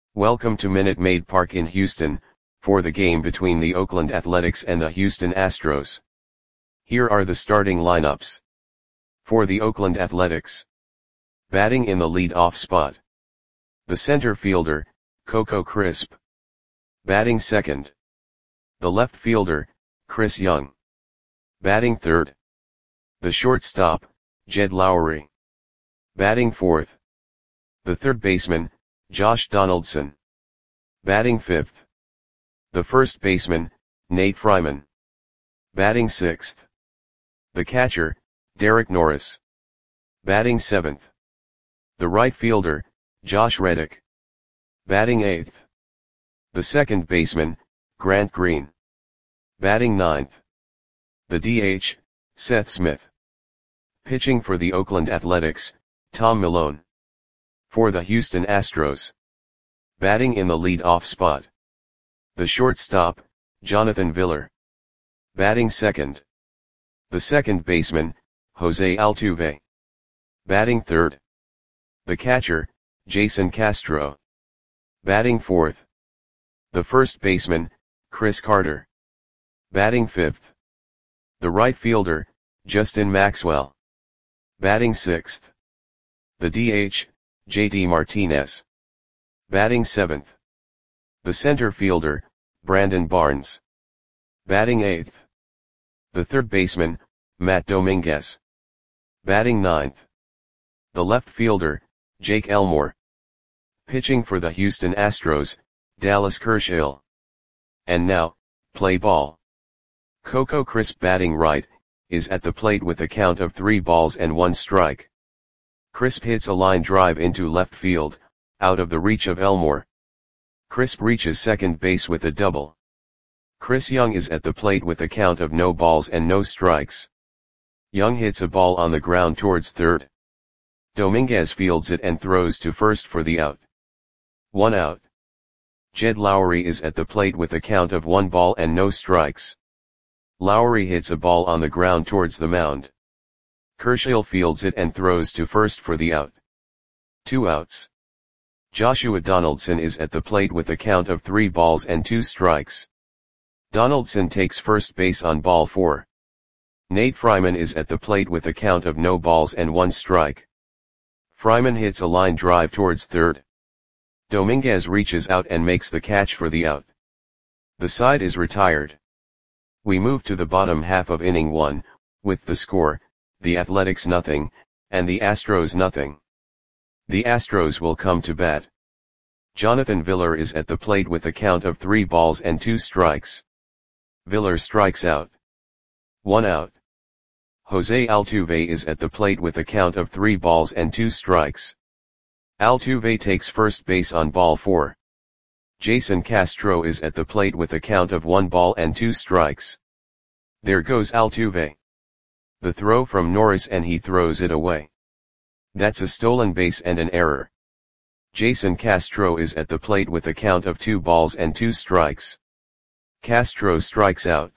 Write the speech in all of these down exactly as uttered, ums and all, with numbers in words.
Welcome to Minute Maid Park in Houston, for the game between the Oakland Athletics and the Houston Astros. Here are the starting lineups. For the Oakland Athletics. Batting in the lead-off spot. The center fielder, Coco Crisp. Batting second. The left fielder, Chris Young. Batting third. The shortstop, Jed Lowrie. Batting fourth. The third baseman, Josh Donaldson. Batting fifth. The first baseman, Nate Fryman. Batting sixth. The catcher, Derek Norris. Batting seventh. The right fielder, Josh Reddick. Batting eighth. The second baseman, Grant Green. Batting ninth. The D H, Seth Smith. Pitching for the Oakland Athletics, Tom Milone. For the Houston Astros. Batting in the lead-off spot. The shortstop, Jonathan Villar. Batting second. The second baseman, Jose Altuve. Batting third. The catcher, Jason Castro. Batting fourth. The first baseman, Chris Carter. Batting fifth. The right fielder, Justin Maxwell. Batting sixth. The D H, J D Martinez. Batting seventh. The center fielder, Brandon Barnes. Batting eighth. The third baseman, Matt Dominguez. Batting ninth. The left fielder, Jake Elmore. Pitching for the Houston Astros, Dallas Kershaw. And now, play ball. Coco Crisp batting right, is at the plate with a count of three balls and one strike. Crisp hits a line drive into left field, out of the reach of Elmore. Crisp reaches second base with a double. Chris Young is at the plate with a count of no balls and no strikes. Young hits a ball on the ground towards third. Dominguez fields it and throws to first for the out. One out. Jed Lowrie is at the plate with a count of one ball and no strikes. Lowrie hits a ball on the ground towards the mound. Kershaw fields it and throws to first for the out. Two outs. Joshua Donaldson is at the plate with a count of three balls and two strikes. Donaldson takes first base on ball four. Nate Fryman is at the plate with a count of no balls and one strike. Fryman hits a line drive towards third. Dominguez reaches out and makes the catch for the out. The side is retired. We move to the bottom half of inning one, with the score, the Athletics nothing, and the Astros nothing. The Astros will come to bat. Jonathan Villar is at the plate with a count of three balls and two strikes. Villar strikes out. One out. Jose Altuve is at the plate with a count of three balls and two strikes. Altuve takes first base on ball four. Jason Castro is at the plate with a count of one ball and two strikes. There goes Altuve. The throw from Norris and he throws it away. That's a stolen base and an error. Jason Castro is at the plate with a count of two balls and two strikes. Castro strikes out.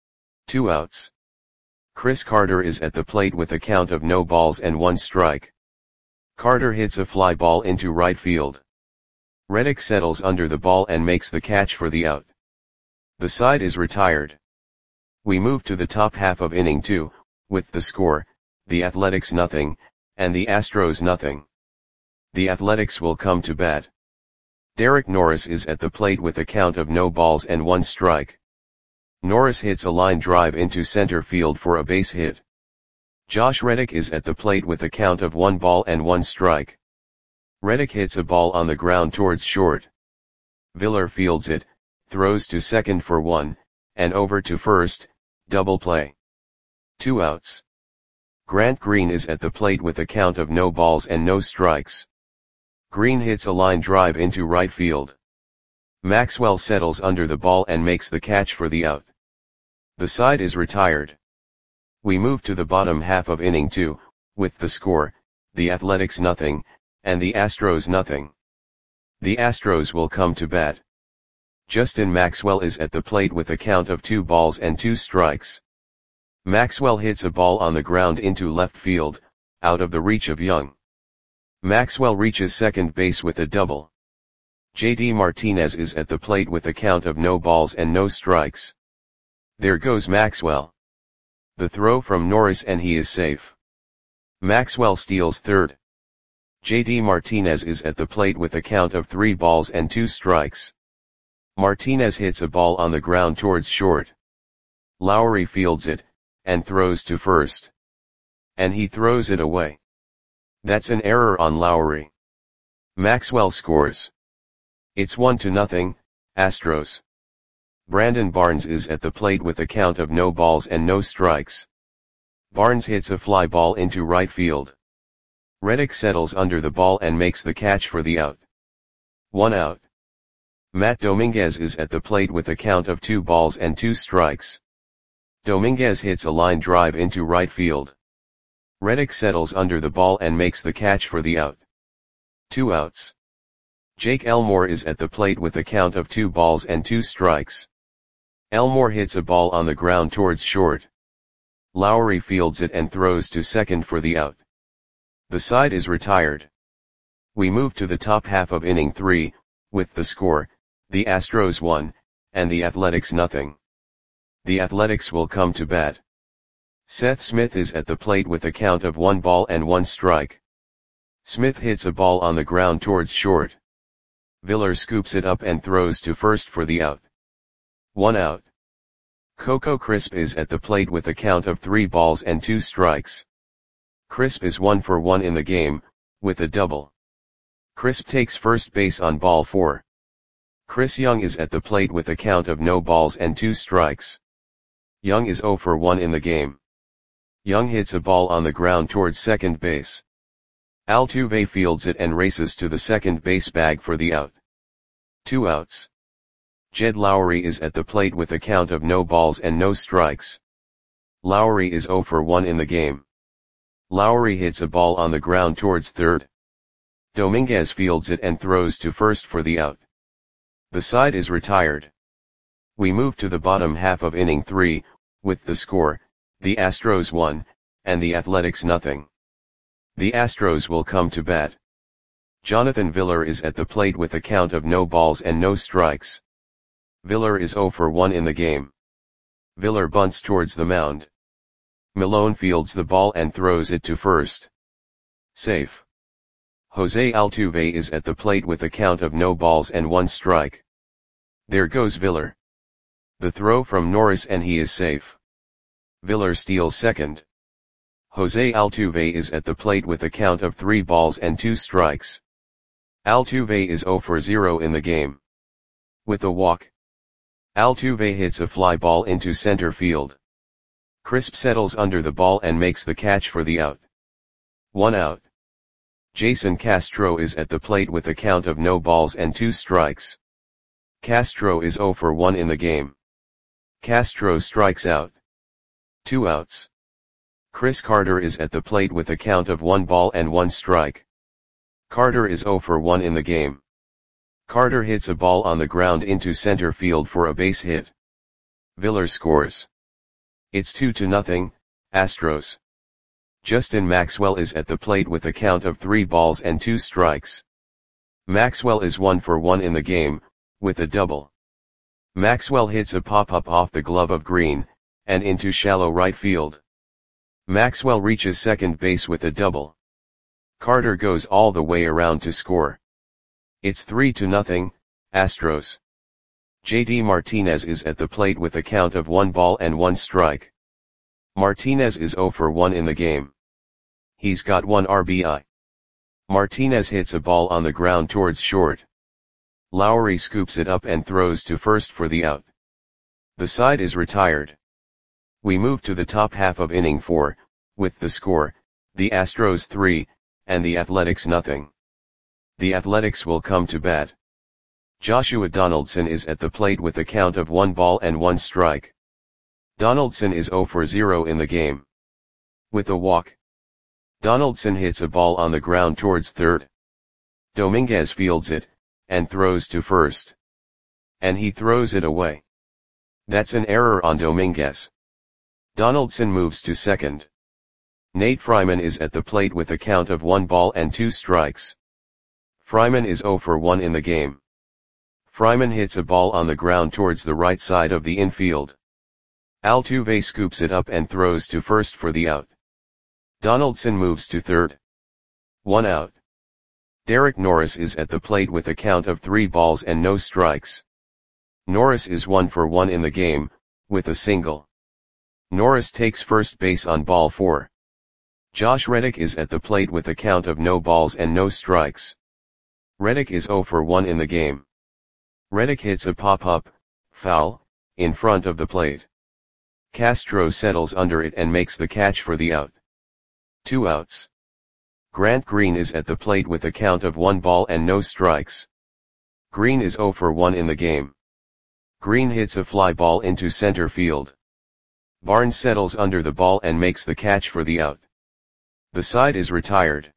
Two outs. Chris Carter is at the plate with a count of no balls and one strike. Carter hits a fly ball into right field. Reddick settles under the ball and makes the catch for the out. The side is retired. We move to the top half of inning two, with the score, the Athletics nothing, and the Astros nothing. The Athletics will come to bat. Derek Norris is at the plate with a count of no balls and one strike. Norris hits a line drive into center field for a base hit. Josh Reddick is at the plate with a count of one ball and one strike. Reddick hits a ball on the ground towards short. Villar fields it, throws to second for one, and over to first, double play. Two outs. Grant Green is at the plate with a count of no balls and no strikes. Green hits a line drive into right field. Maxwell settles under the ball and makes the catch for the out. The side is retired. We move to the bottom half of inning two, with the score, the Athletics nothing, and the Astros nothing. The Astros will come to bat. Justin Maxwell is at the plate with a count of two balls and two strikes. Maxwell hits a ball on the ground into left field, out of the reach of Young. Maxwell reaches second base with a double. J D Martinez is at the plate with a count of no balls and no strikes. There goes Maxwell. The throw from Norris and he is safe. Maxwell steals third. J D Martinez is at the plate with a count of three balls and two strikes. Martinez hits a ball on the ground towards short. Lowry fields it, and throws to first. And he throws it away. That's an error on Lowry. Maxwell scores. It's one to nothing, Astros. Brandon Barnes is at the plate with a count of no balls and no strikes. Barnes hits a fly ball into right field. Reddick settles under the ball and makes the catch for the out. One out. Matt Dominguez is at the plate with a count of two balls and two strikes. Dominguez hits a line drive into right field. Reddick settles under the ball and makes the catch for the out. Two outs. Jake Elmore is at the plate with a count of two balls and two strikes. Elmore hits a ball on the ground towards short. Lowry fields it and throws to second for the out. The side is retired. We move to the top half of inning three, with the score, the Astros one, and the Athletics nothing. The Athletics will come to bat. Seth Smith is at the plate with a count of one ball and one strike. Smith hits a ball on the ground towards short. Viller scoops it up and throws to first for the out. One out. Coco Crisp is at the plate with a count of three balls and two strikes. Crisp is one for one in the game, with a double. Crisp takes first base on ball four. Chris Young is at the plate with a count of no balls and two strikes. Young is zero for one in the game. Young hits a ball on the ground towards second base. Altuve fields it and races to the second base bag for the out. Two outs. Jed Lowry is at the plate with a count of no balls and no strikes. Lowry is zero for one in the game. Lowry hits a ball on the ground towards third. Dominguez fields it and throws to first for the out. The side is retired. We move to the bottom half of inning three, with the score, the Astros one, and the Athletics nothing. The Astros will come to bat. Jonathan Viller is at the plate with a count of no balls and no strikes. Viller is zero for one in the game. Viller bunts towards the mound. Malone fields the ball and throws it to first. Safe. Jose Altuve is at the plate with a count of no balls and one strike. There goes Viller. The throw from Norris and he is safe. Viller steals second. Jose Altuve is at the plate with a count of three balls and two strikes. Altuve is zero for zero in the game. With a walk. Altuve hits a fly ball into center field. Crisp settles under the ball and makes the catch for the out. One out. Jason Castro is at the plate with a count of no balls and two strikes. Castro is zero for one in the game. Castro strikes out. Two outs. Chris Carter is at the plate with a count of one ball and one strike. Carter is zero for one in the game. Carter hits a ball on the ground into center field for a base hit. Viller scores. It's two to nothing, Astros. Justin Maxwell is at the plate with a count of three balls and two strikes. Maxwell is one for one in the game, with a double. Maxwell hits a pop-up off the glove of Green, and into shallow right field. Maxwell reaches second base with a double. Carter goes all the way around to score. It's three to nothing, Astros. J D Martinez is at the plate with a count of one ball and one strike. Martinez is zero for one in the game. He's got one R B I. Martinez hits a ball on the ground towards short. Lowry scoops it up and throws to first for the out. The side is retired. We move to the top half of inning four, with the score, the Astros three, and the Athletics nothing. The Athletics will come to bat. Joshua Donaldson is at the plate with a count of one ball and one strike. Donaldson is zero for zero in the game. With a walk. Donaldson hits a ball on the ground towards third. Dominguez fields it, and throws to first. And he throws it away. That's an error on Dominguez. Donaldson moves to second. Nate Fryman is at the plate with a count of one ball and two strikes. Fryman is zero for one in the game. Fryman hits a ball on the ground towards the right side of the infield. Altuve scoops it up and throws to first for the out. Donaldson moves to third. One out. Derek Norris is at the plate with a count of three balls and no strikes. Norris is one for one in the game, with a single. Norris takes first base on ball four. Josh Reddick is at the plate with a count of no balls and no strikes. Reddick is zero for one in the game. Reddick hits a pop-up, foul, in front of the plate. Castro settles under it and makes the catch for the out. Two outs. Grant Green is at the plate with a count of one ball and no strikes. Green is zero for one in the game. Green hits a fly ball into center field. Barnes settles under the ball and makes the catch for the out. The side is retired.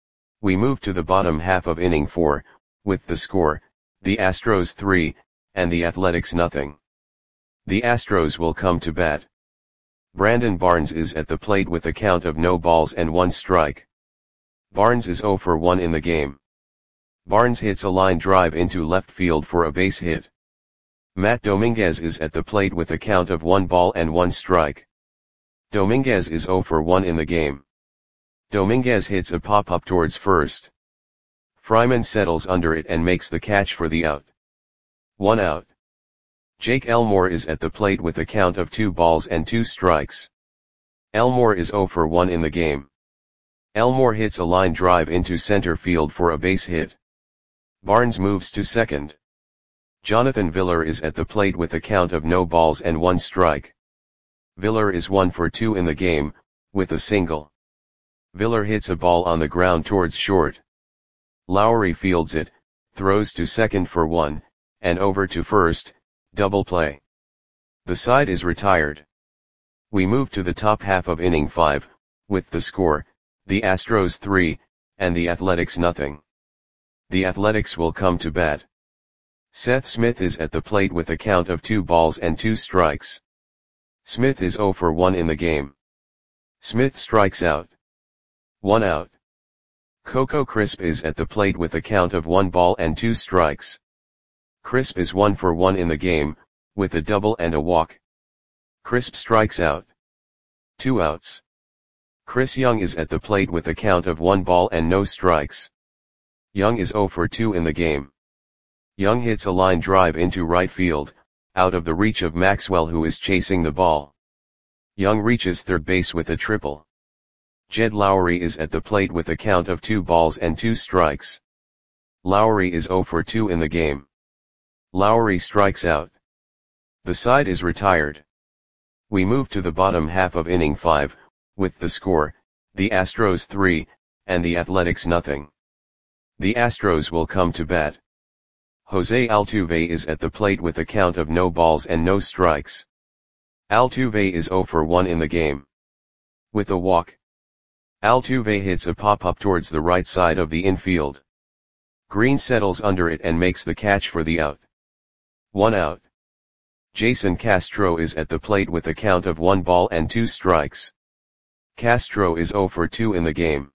We move to the bottom half of inning four, with the score, the Astros three, and the Athletics nothing. The Astros will come to bat. Brandon Barnes is at the plate with a count of no balls and one strike. Barnes is zero for one in the game. Barnes hits a line drive into left field for a base hit. Matt Dominguez is at the plate with a count of one ball and one strike. Dominguez is zero for one in the game. Dominguez hits a pop-up towards first. Fryman settles under it and makes the catch for the out. One out. Jake Elmore is at the plate with a count of two balls and two strikes. Elmore is zero for one in the game. Elmore hits a line drive into center field for a base hit. Barnes moves to second. Jonathan Villar is at the plate with a count of no balls and one strike. Villar is one for two in the game, with a single. Villar hits a ball on the ground towards short. Lowry fields it, throws to second for one, and over to first, double play. The side is retired. We move to the top half of inning five, with the score, the Astros three, and the Athletics nothing. The Athletics will come to bat. Seth Smith is at the plate with a count of two balls and two strikes. Smith is zero for one in the game. Smith strikes out. One out. Coco Crisp is at the plate with a count of one ball and two strikes. Crisp is one for one in the game, with a double and a walk. Crisp strikes out. Two outs. Chris Young is at the plate with a count of one ball and no strikes. Young is zero for two in the game. Young hits a line drive into right field, out of the reach of Maxwell who is chasing the ball. Young reaches third base with a triple. Jed Lowry is at the plate with a count of two balls and two strikes. Lowry is zero for two in the game. Lowry strikes out. The side is retired. We move to the bottom half of inning five, with the score, the Astros three, and the Athletics nothing. The Astros will come to bat. Jose Altuve is at the plate with a count of no balls and no strikes. Altuve is zero for one in the game. With a walk. Altuve hits a pop-up towards the right side of the infield. Green settles under it and makes the catch for the out. One out. Jason Castro is at the plate with a count of one ball and two strikes. Castro is zero for two in the game.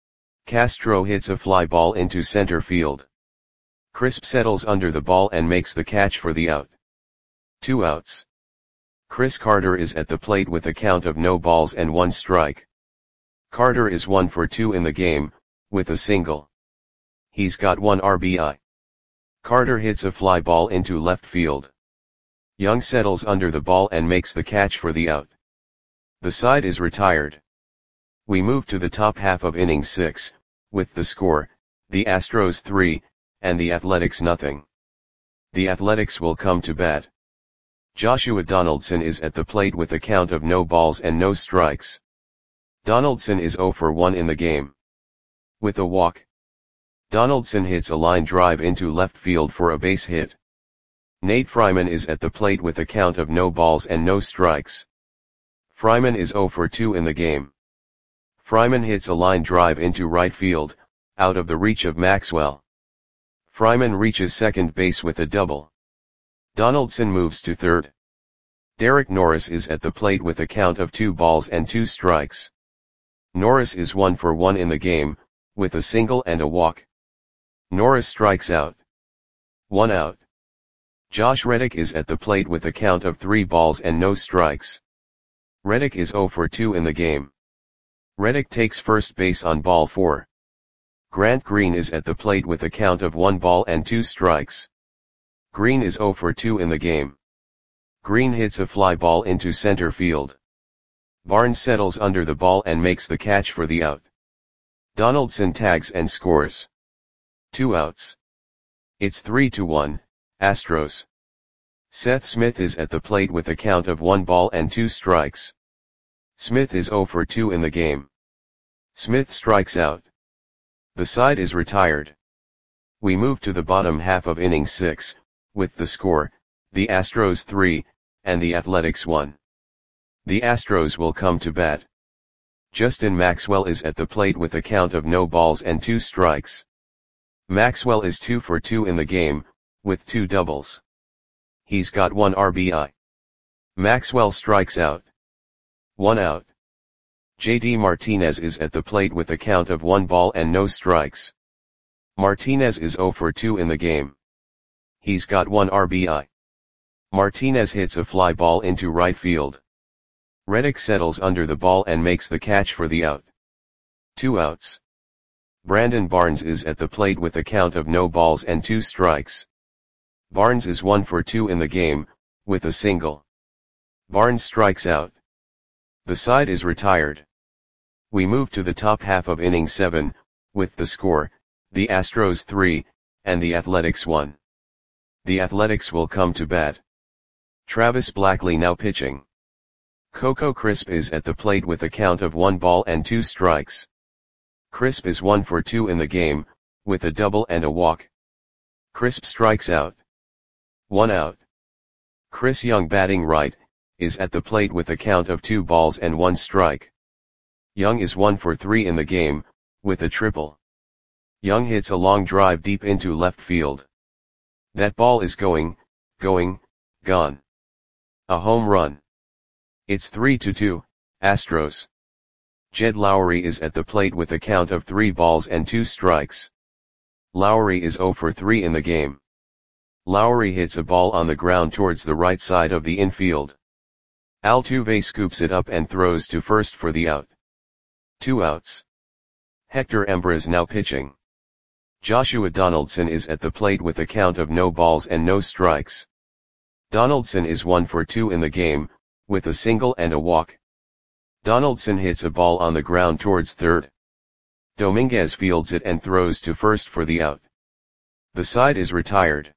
Castro hits a fly ball into center field. Crisp settles under the ball and makes the catch for the out. Two outs. Chris Carter is at the plate with a count of no balls and one strike. Carter is one for two in the game, with a single. He's got one R B I. Carter hits a fly ball into left field. Young settles under the ball and makes the catch for the out. The side is retired. We move to the top half of inning six, with the score, the Astros three, and the Athletics nothing. The Athletics will come to bat. Joshua Donaldson is at the plate with a count of no balls and no strikes. Donaldson is zero for one in the game. With a walk. Donaldson hits a line drive into left field for a base hit. Nate Fryman is at the plate with a count of no balls and no strikes. Fryman is zero for two in the game. Fryman hits a line drive into right field, out of the reach of Maxwell. Fryman reaches second base with a double. Donaldson moves to third. Derek Norris is at the plate with a count of two balls and two strikes. Norris is one for one in the game, with a single and a walk. Norris strikes out. One out. Josh Reddick is at the plate with a count of three balls and no strikes. Reddick is zero for two in the game. Reddick takes first base on ball four. Grant Green is at the plate with a count of one ball and two strikes. Green is zero for two in the game. Green hits a fly ball into center field. Barnes settles under the ball and makes the catch for the out. Donaldson tags and scores. Two outs. It's three to one, Astros. Seth Smith is at the plate with a count of one ball and two strikes. Smith is zero for two in the game. Smith strikes out. The side is retired. We move to the bottom half of inning six, with the score, the Astros three, and the Athletics one. The Astros will come to bat. Justin Maxwell is at the plate with a count of no balls and two strikes. Maxwell is two for two in the game, with two doubles. He's got one R B I. Maxwell strikes out. One out. J D Martinez is at the plate with a count of one ball and no strikes. Martinez is zero for two in the game. He's got one R B I. Martinez hits a fly ball into right field. Reddick settles under the ball and makes the catch for the out. Two outs. Brandon Barnes is at the plate with a count of no balls and two strikes. Barnes is one for two in the game, with a single. Barnes strikes out. The side is retired. We move to the top half of inning seven, with the score, the Astros three, and the Athletics one. The Athletics will come to bat. Travis Blackley now pitching. Coco Crisp is at the plate with a count of one ball and two strikes. Crisp is one for two in the game, with a double and a walk. Crisp strikes out. One out. Chris Young batting right, is at the plate with a count of two balls and one strike. Young is one for three in the game, with a triple. Young hits a long drive deep into left field. That ball is going, going, gone. A home run. It's three to two, Astros. Jed Lowry is at the plate with a count of three balls and two strikes. Lowry is zero for three in the game. Lowry hits a ball on the ground towards the right side of the infield. Altuve scoops it up and throws to first for the out. Two outs. Hector Embra now pitching. Joshua Donaldson is at the plate with a count of no balls and no strikes. Donaldson is one for two in the game, with a single and a walk. Donaldson hits a ball on the ground towards third. Dominguez fields it and throws to first for the out. The side is retired.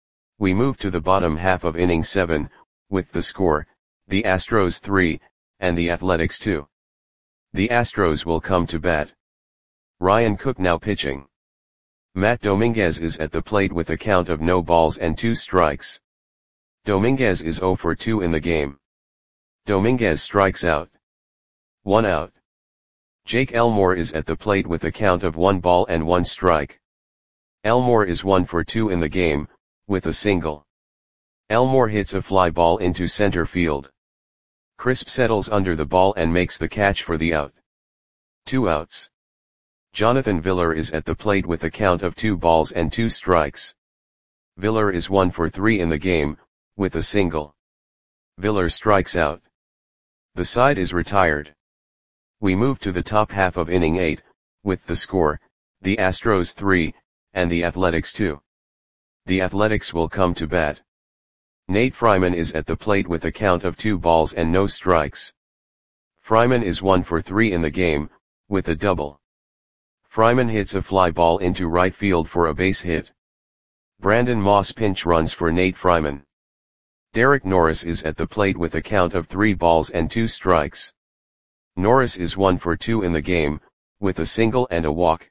We move to the bottom half of inning seven, with the score, the Astros three, and the Athletics two. The Astros will come to bat. Ryan Cook now pitching. Matt Dominguez is at the plate with a count of no balls and two strikes. Dominguez is zero for two in the game. Dominguez strikes out. One out. Jake Elmore is at the plate with a count of one ball and one strike. Elmore is one for two in the game, with a single. Elmore hits a fly ball into center field. Crisp settles under the ball and makes the catch for the out. Two outs. Jonathan Villar is at the plate with a count of two balls and two strikes. Villar is one for three in the game, with a single. Villar strikes out. The side is retired. We move to the top half of inning eight, with the score, the Astros three, and the Athletics two. The Athletics will come to bat. Nate Fryman is at the plate with a count of two balls and no strikes. Fryman is one for three in the game, with a double. Fryman hits a fly ball into right field for a base hit. Brandon Moss pinch runs for Nate Fryman. Derek Norris is at the plate with a count of three balls and two strikes. Norris is one for two in the game, with a single and a walk.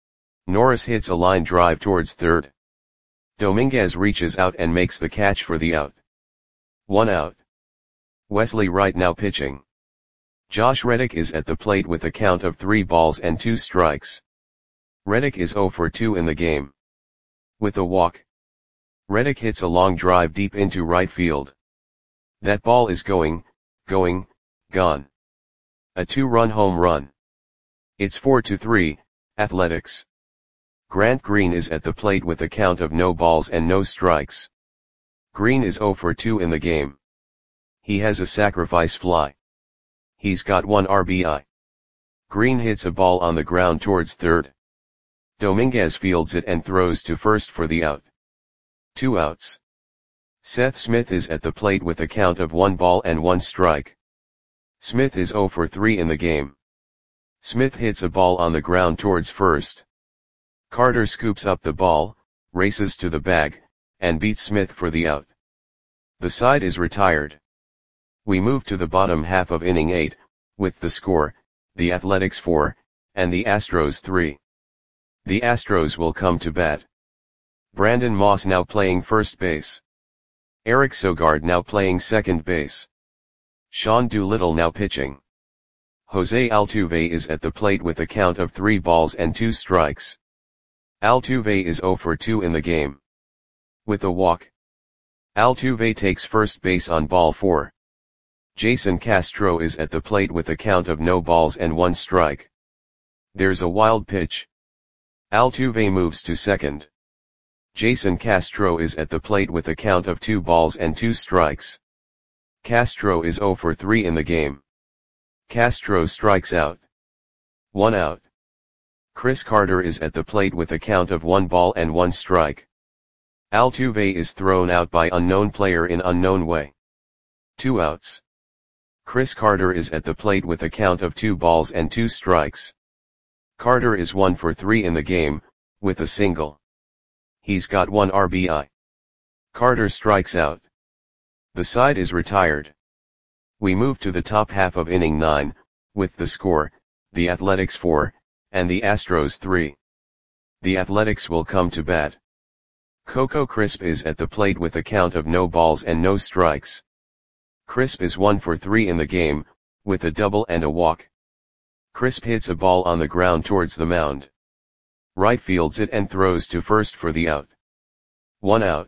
Norris hits a line drive towards third. Dominguez reaches out and makes the catch for the out. One out. Wesley Wright now pitching. Josh Reddick is at the plate with a count of three balls and two strikes. Reddick is zero for two in the game. With a walk. Reddick hits a long drive deep into right field. That ball is going, going, gone. A two-run home run. It's four to three, Athletics. Grant Green is at the plate with a count of no balls and no strikes. Green is zero for two in the game. He has a sacrifice fly. He's got one R B I. Green hits a ball on the ground towards third. Dominguez fields it and throws to first for the out. Two outs. Seth Smith is at the plate with a count of one ball and one strike. Smith is zero for three in the game. Smith hits a ball on the ground towards first. Carter scoops up the ball, races to the bag, and beats Smith for the out. The side is retired. We move to the bottom half of inning eight, with the score, the Athletics four, and the Astros three. The Astros will come to bat. Brandon Moss now playing first base. Eric Sogard now playing second base. Sean Doolittle now pitching. Jose Altuve is at the plate with a count of three balls and two strikes. Altuve is zero for two in the game. With a walk. Altuve takes first base on ball four. Jason Castro is at the plate with a count of no balls and one strike. There's a wild pitch. Altuve moves to second. Jason Castro is at the plate with a count of two balls and two strikes. Castro is zero for three in the game. Castro strikes out. One out. Chris Carter is at the plate with a count of one ball and one strike. Altuve is thrown out by unknown player in unknown way. Two outs. Chris Carter is at the plate with a count of two balls and two strikes. Carter is one for three in the game, with a single. He's got one R B I. Carter strikes out. The side is retired. We move to the top half of inning nine, with the score, the Athletics four, and the Astros three. The Athletics will come to bat. Coco Crisp is at the plate with a count of no balls and no strikes. Crisp is one for three in the game, with a double and a walk. Crisp hits a ball on the ground towards the mound. Right fields it and throws to first for the out. One out.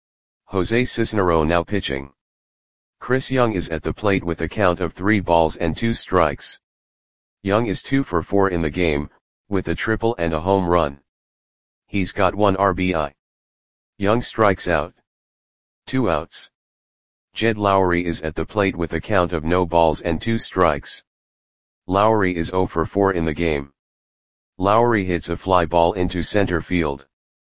Jose Cisnero now pitching. Chris Young is at the plate with a count of three balls and two strikes. Young is two for four in the game, with a triple and a home run. He's got one R B I. Young strikes out. Two outs. Jed Lowry is at the plate with a count of no balls and two strikes. Lowry is zero for four in the game. Lowry hits a fly ball into center field.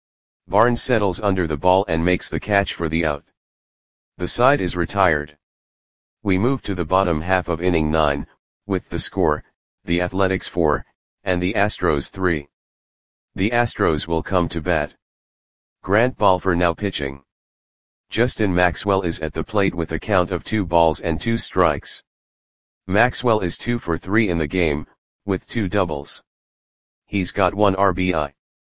Barnes settles under the ball and makes the catch for the out. The side is retired. We move to the bottom half of inning nine, with the score, the Athletics four, and the Astros three. The Astros will come to bat. Grant Balfour now pitching. Justin Maxwell is at the plate with a count of two balls and two strikes. Maxwell is two for three in the game, with two doubles. He's got one R B I.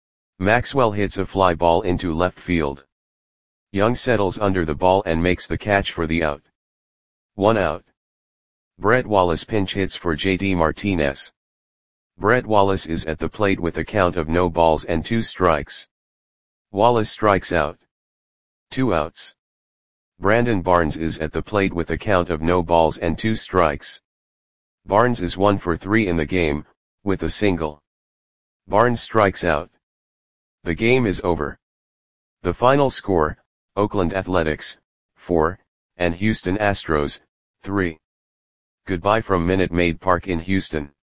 Maxwell hits a fly ball into left field. Young settles under the ball and makes the catch for the out. One out. Brett Wallace pinch hits for J D Martinez. Brett Wallace is at the plate with a count of no balls and two strikes. Wallace strikes out. Two outs. Brandon Barnes is at the plate with a count of no balls and two strikes. Barnes is one for three in the game, with a single. Barnes strikes out. The game is over. The final score, Oakland Athletics, four, and Houston Astros, three. Goodbye from Minute Maid Park in Houston.